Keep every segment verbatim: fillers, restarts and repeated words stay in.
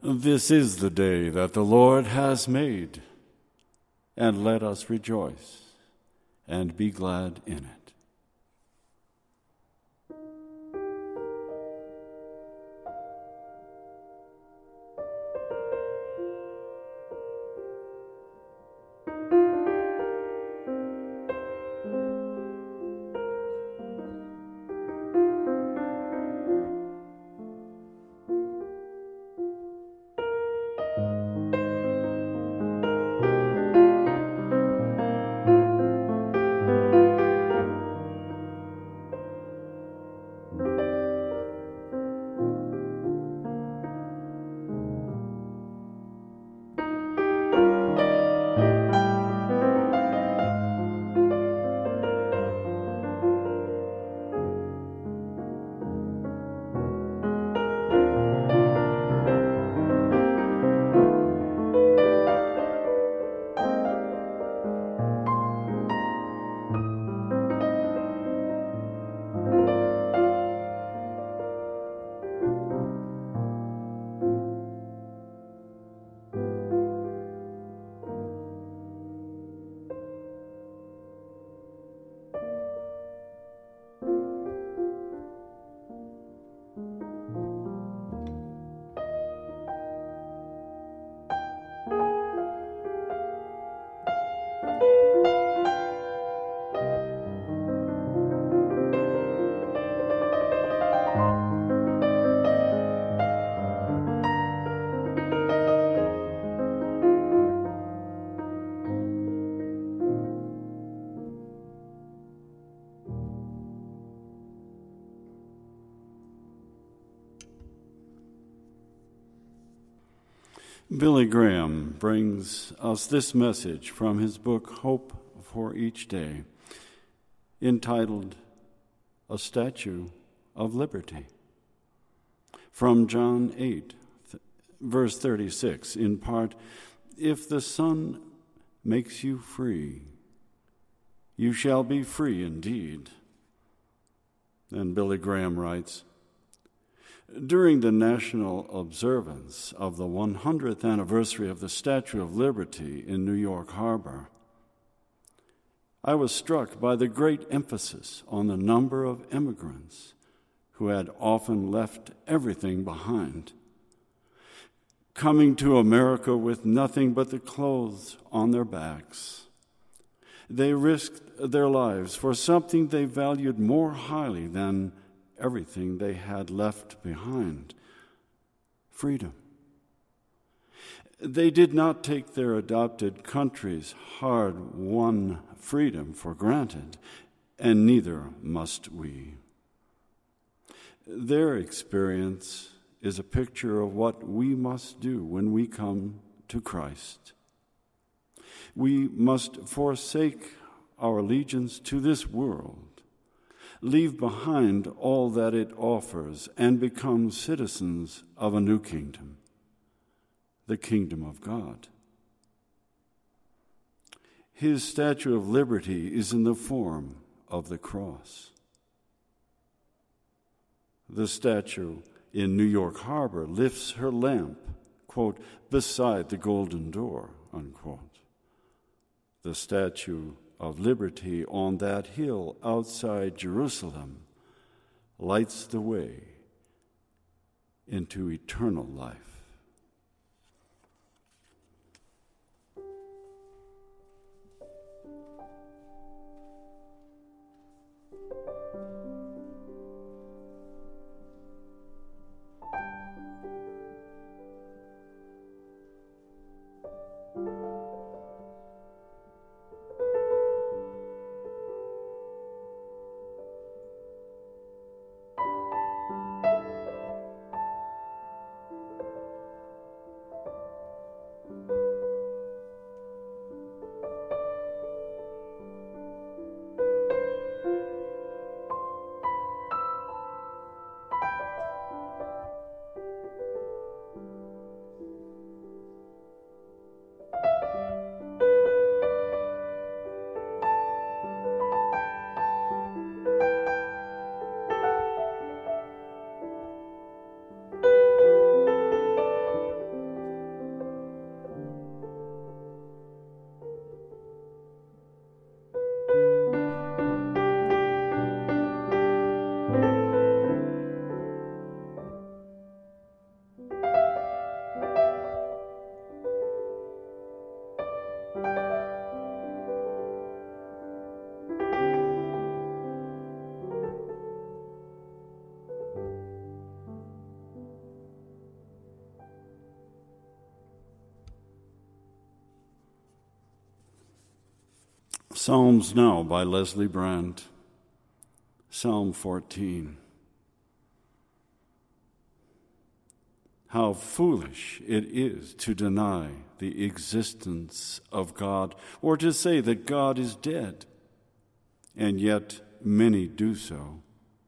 This is the day that the Lord has made, and let us rejoice and be glad in it. Billy Graham brings us this message from his book, Hope for Each Day, entitled A Statue of Liberty. From John eight, verse thirty-six, in part, "If the Son makes you free, you shall be free indeed." And Billy Graham writes, during the national observance of the one hundredth anniversary of the Statue of Liberty in New York Harbor, I was struck by the great emphasis on the number of immigrants who had often left everything behind, coming to America with nothing but the clothes on their backs. They risked their lives for something they valued more highly than everything they had left behind: freedom. They did not take their adopted country's hard-won freedom for granted, and neither must we. Their experience is a picture of what we must do when we come to Christ. We must forsake our allegiance to this world, leave behind all that it offers, and become citizens of a new kingdom, the kingdom of God. His Statue of Liberty is in the form of the cross. The statue in New York Harbor lifts her lamp, quote, beside the golden door, unquote. The Statue of Liberty on that hill outside Jerusalem lights the way into eternal life. Psalms now by Leslie Brandt. Psalm fourteen. How foolish it is to deny the existence of God, or to say that God is dead, and yet many do so.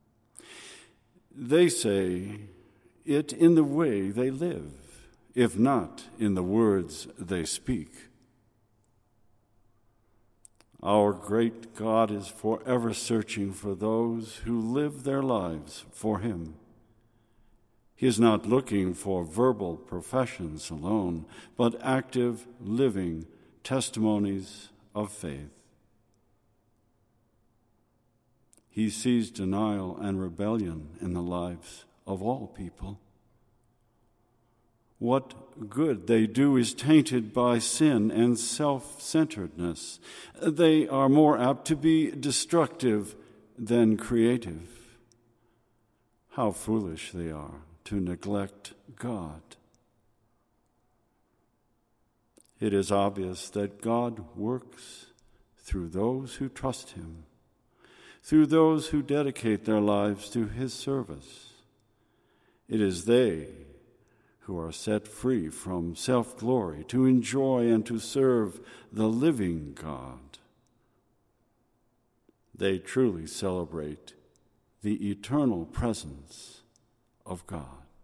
They say it in the way they live, if not in the words they speak. Our great God is forever searching for those who live their lives for him. He is not looking for verbal professions alone, but active, living testimonies of faith. He sees denial and rebellion in the lives of all people. What good they do is tainted by sin and self-centeredness. They are more apt to be destructive than creative. How foolish they are to neglect God. It is obvious that God works through those who trust him, through those who dedicate their lives to his service. It is they who are set free from self-glory to enjoy and to serve the living God. They truly celebrate the eternal presence of God.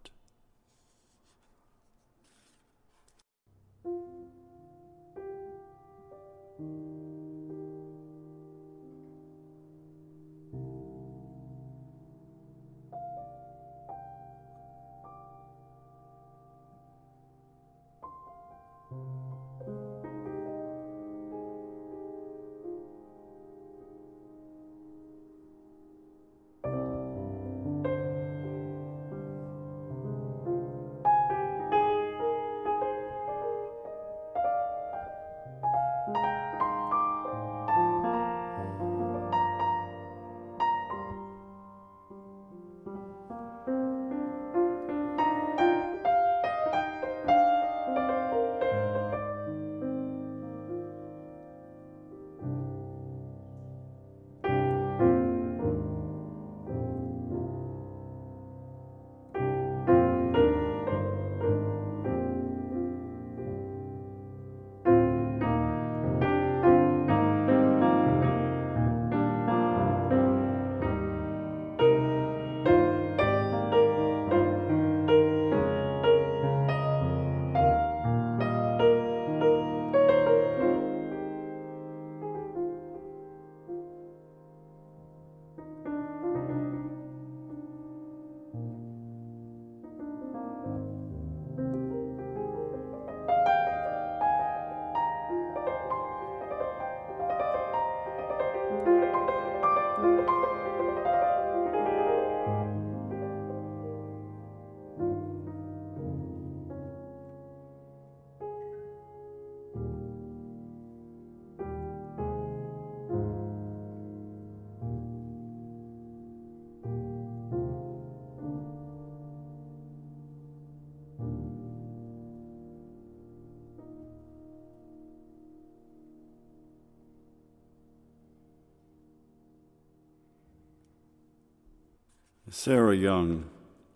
Sarah Young,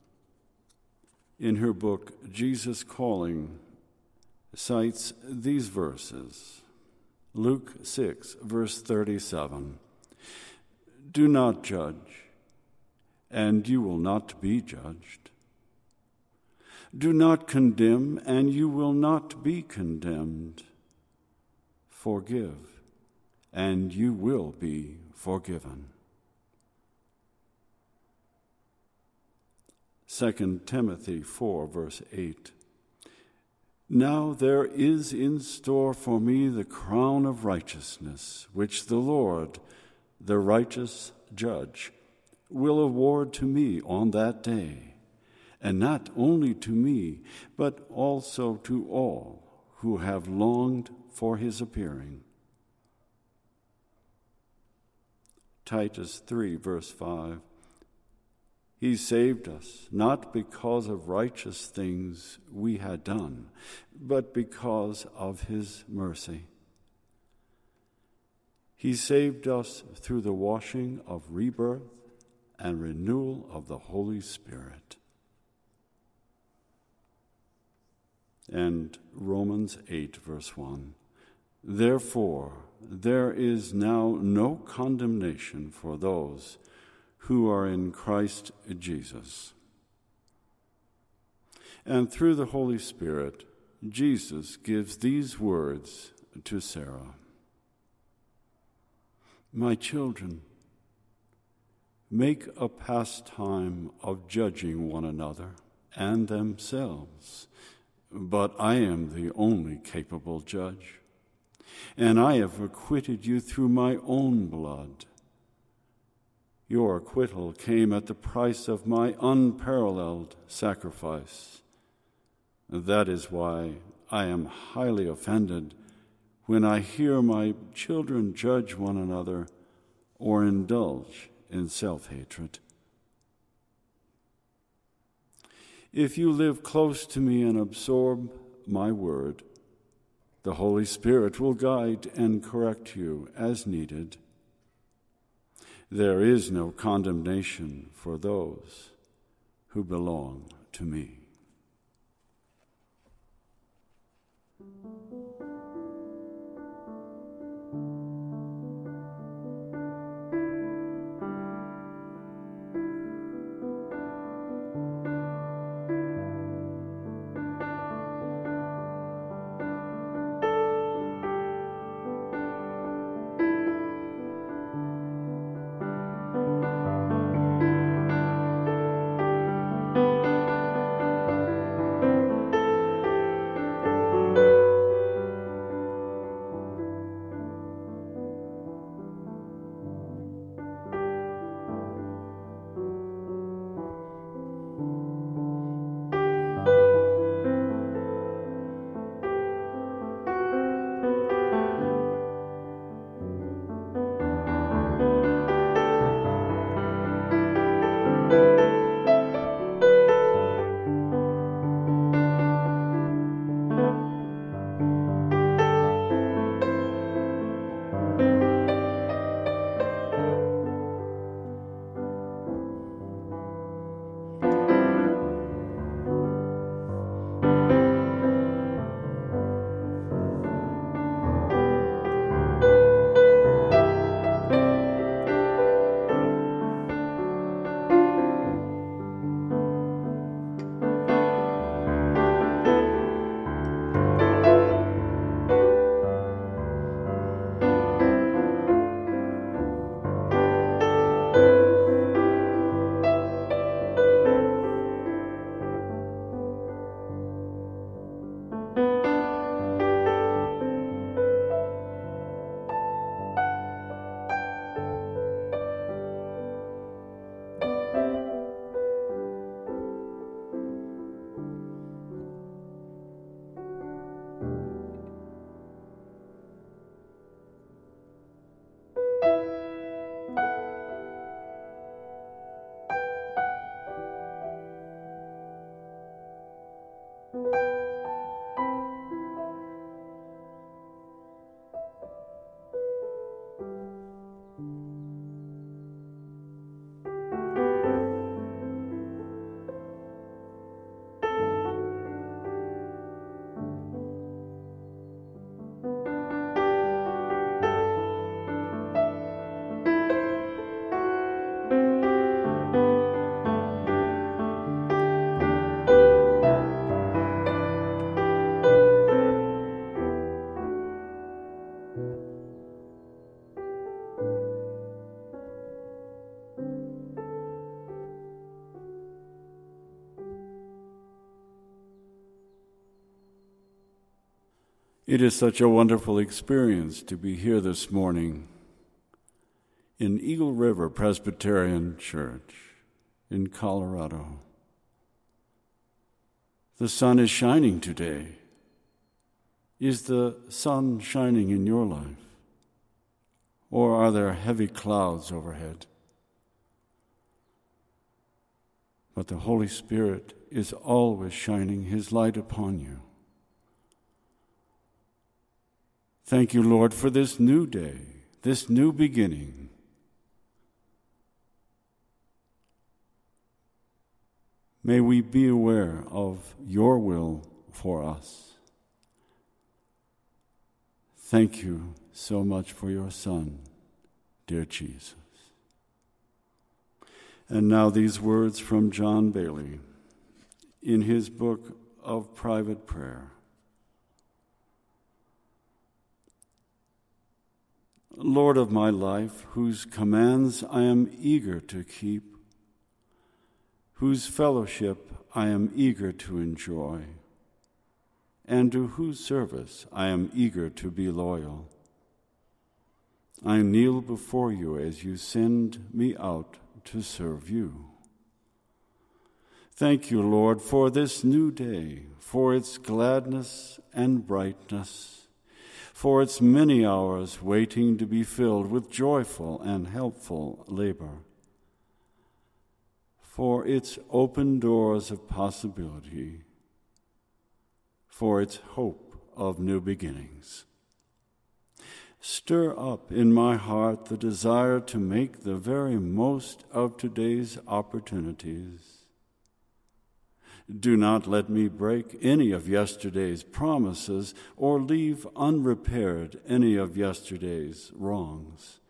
in her book, Jesus Calling, cites these verses. Luke six, verse thirty-seven. Do not judge, and you will not be judged. Do not condemn, and you will not be condemned. Forgive, and you will be forgiven. Second Timothy four, verse eight. Now there is in store for me the crown of righteousness, which the Lord, the righteous judge, will award to me on that day, and not only to me, but also to all who have longed for his appearing. Titus three, verse five. He saved us, not because of righteous things we had done, but because of his mercy. He saved us through the washing of rebirth and renewal of the Holy Spirit. And Romans eight, verse one. Therefore, there is now no condemnation for those who are in Christ Jesus. And through the Holy Spirit, Jesus gives these words to Sarah. My children, make a pastime of judging one another and themselves, but I am the only capable judge, and I have acquitted you through my own blood. Your acquittal came at the price of my unparalleled sacrifice. That is why I am highly offended when I hear my children judge one another or indulge in self-hatred. If you live close to me and absorb my word, the Holy Spirit will guide and correct you as needed. There is no condemnation for those who belong to me. It is such a wonderful experience to be here this morning in Eagle River Presbyterian Church in Colorado. The sun is shining today. Is the sun shining in your life? Or are there heavy clouds overhead? But the Holy Spirit is always shining His light upon you. Thank you, Lord, for this new day this new beginning. May we be aware of your will for us. Thank you so much for your Son, dear Jesus. And now these words from John Bailey in his book of private prayer. Lord of my life, whose commands I am eager to keep, whose fellowship I am eager to enjoy, and to whose service I am eager to be loyal. I kneel before you as you send me out to serve you. Thank you, Lord, for this new day, for its gladness and brightness, for its many hours waiting to be filled with joyful and helpful labor, for its open doors of possibility, for its hope of new beginnings. Stir up in my heart the desire to make the very most of today's opportunities. Do not let me break any of yesterday's promises or leave unrepaired any of yesterday's wrongs.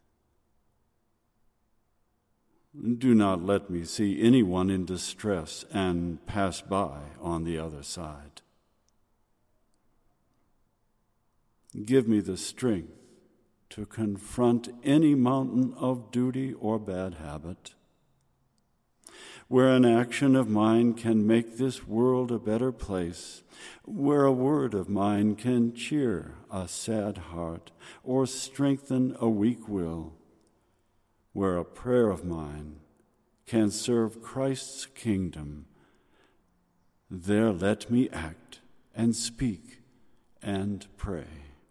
Do not let me see anyone in distress and pass by on the other side. Give me the strength to confront any mountain of duty or bad habit, where an action of mine can make this world a better place, where a word of mine can cheer a sad heart or strengthen a weak will, where a prayer of mine can serve Christ's kingdom. There let me act and speak and pray.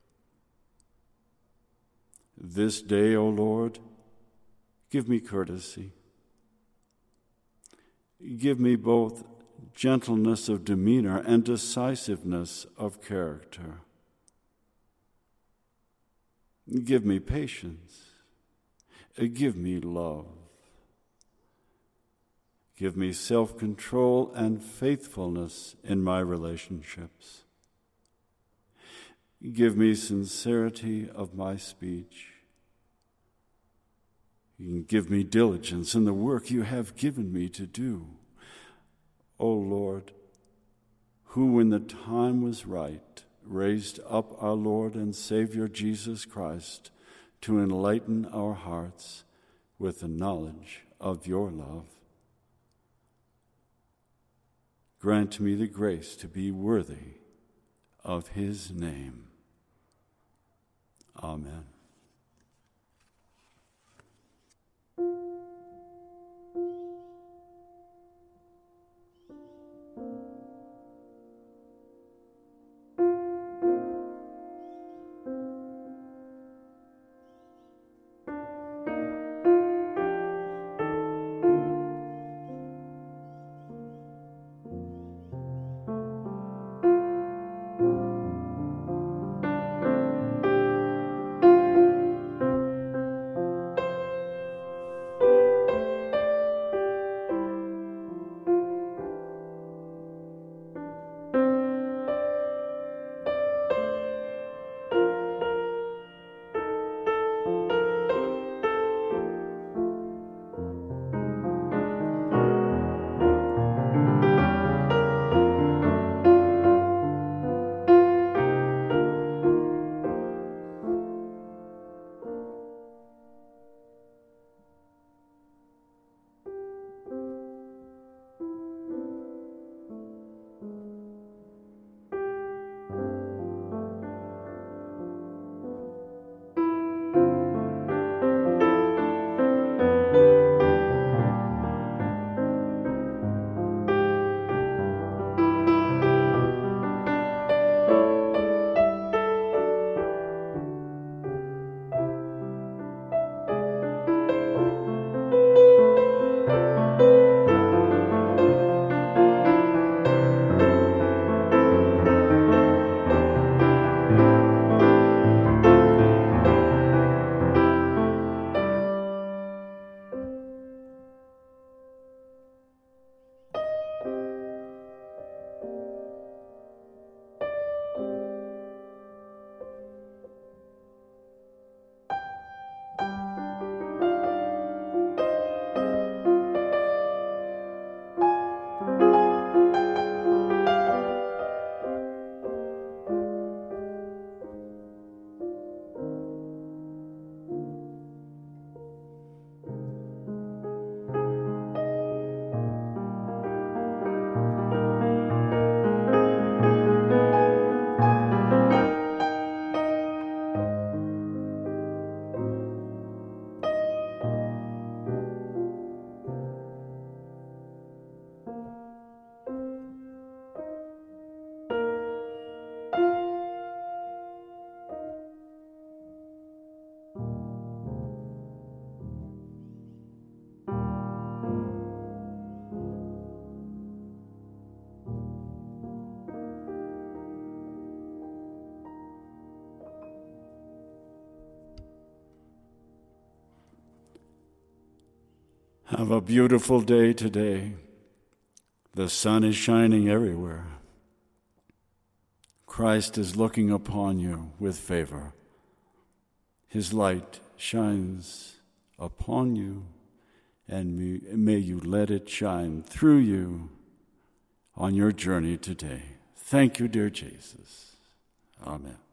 This day, O Lord, give me courtesy. Give me both gentleness of demeanor and decisiveness of character. Give me patience. Give me love. Give me self-control and faithfulness in my relationships. Give me sincerity of my speech. Give me diligence in the work you have given me to do. O Lord, who when the time was right raised up our Lord and Savior Jesus Christ to enlighten our hearts with the knowledge of your love. Grant me the grace to be worthy of his name. Amen. Have a beautiful day today. The sun is shining everywhere. Christ is looking upon you with favor. His light shines upon you, and may you let it shine through you on your journey today. Thank you, dear Jesus. Amen.